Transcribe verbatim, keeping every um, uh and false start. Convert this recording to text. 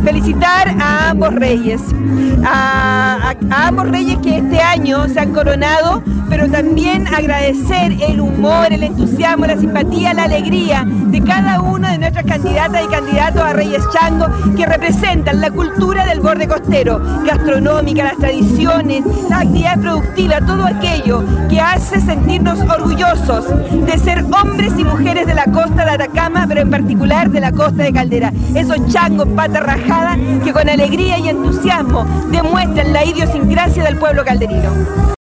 felicitar a ambos reyes, a, a, a ambos reyes que este año se han coronado, pero también agradecer el humor, el entusiasmo, la simpatía, la alegría de cada uno de nuestras candidatas y candidatos a Reyes Chango, que representan la cultura del borde costero, gastronómica, las tradiciones, las actividades productivas, todo aquello que hace sentirnos orgullosos de ser hombres y mujeres de la costa de Atacama, pero en particular de la costa de Caldera. Esos changos pata rajada que con alegría y entusiasmo demuestran la idiosincrasia del pueblo calderino.